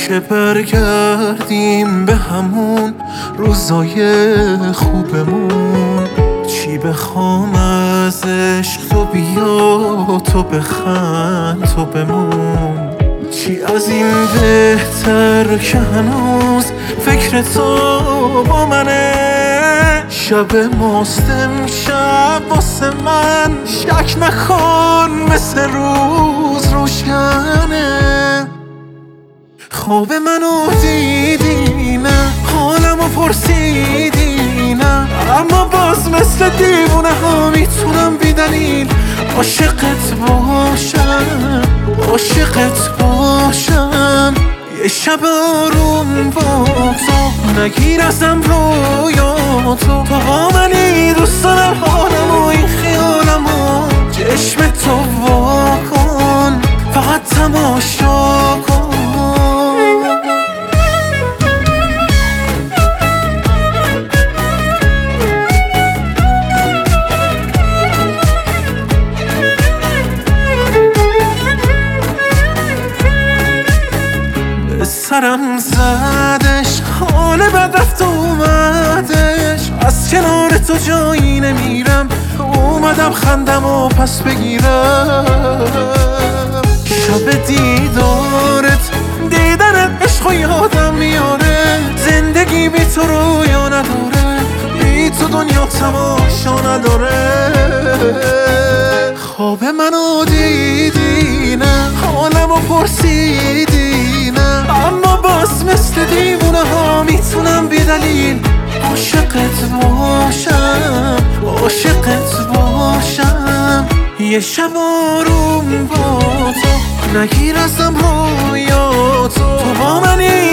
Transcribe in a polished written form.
که برگردیم به همون روزای خوبمون. چی بخوام از عشق تو بیا تو بخند تو بمون. چی از این بهتر که هنوز فکر تو با منه. شب ماست امشب واسه من شک نکن مثل روز روشنه. خواب منو دیدی نه حالمو پرسیدی نه، اما باز مثل دیوونه ها میتونم بی دلیل عاشقت باشم عاشقت باشم. یه شب آروم با تو نگیر ازم رویاتو. تو با منی دوست دارم حالمو این خیالمو چشم تو وا کن فقط تماشا کن. سرم زدش حال بد رفت اومدش، از کنار تو جایی نمیرم اومدم خندم و پس بگیرم. شب دیدارت دیدنت عشق و یادم میاره، زندگی بی تو رویا نداره، بی تو دنیا تماشا نداره. خواب منو دیدی نه حالمو پرسیدی نه، اما باز مثل دیوونه ها میتونم بی دلیل عاشقت باشم عاشقت باشم. یه شب آروم با تو نگیر ازم رویاتو. تو با منی